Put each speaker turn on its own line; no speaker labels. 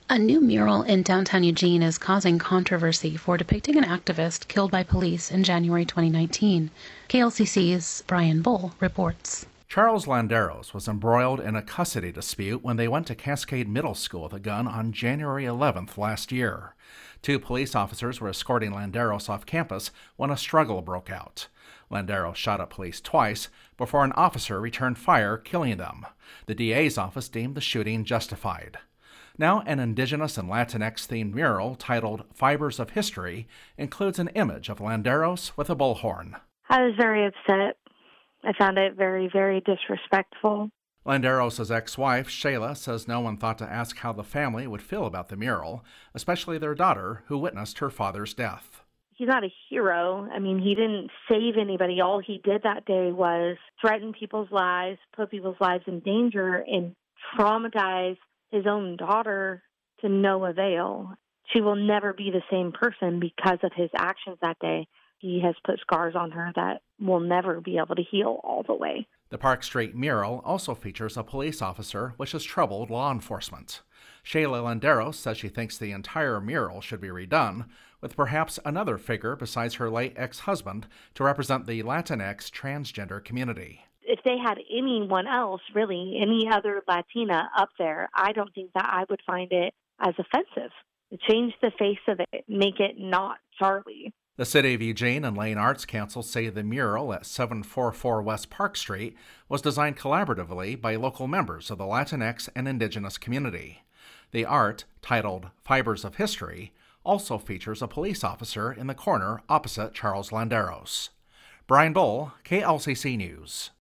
A new mural in downtown Eugene is causing controversy for depicting an activist killed by police in January 2019. KLCC's Brian Bull reports.
Charles Landeros was embroiled in a custody dispute when they went to Cascade Middle School with a gun on January 11th last year. Two police officers were escorting Landeros off campus when a struggle broke out. Landeros shot at police twice before an officer returned fire, killing them. The DA's office deemed the shooting justified. Now, an Indigenous and Latinx-themed mural titled Fibers of History includes an image of Landeros with a bullhorn.
I was very upset. I found it very, very disrespectful.
Landeros' ex-wife, Shayla, says no one thought to ask how the family would feel about the mural, especially their daughter, who witnessed her father's death.
He's not a hero. I mean, he didn't save anybody. All he did that day was threaten people's lives, put people's lives in danger, and traumatize his own daughter to no avail. She will never be the same person because of his actions that day. He has put scars on her that will never be able to heal all the way.
The Park Street mural also features a police officer, which has troubled law enforcement. Shayla Landeros says she thinks the entire mural should be redone, with perhaps another figure besides her late ex-husband to represent the Latinx transgender community.
If they had anyone else, really, any other Latina up there, I don't think that I would find it as offensive. Change the face of it, make it not Charlie.
The City of Eugene and Lane Arts Council say the mural at 744 West Park Street was designed collaboratively by local members of the Latinx and Indigenous community. The art, titled Fibers of History, also features a police officer in the corner opposite Charles Landeros. Brian Bull, KLCC News.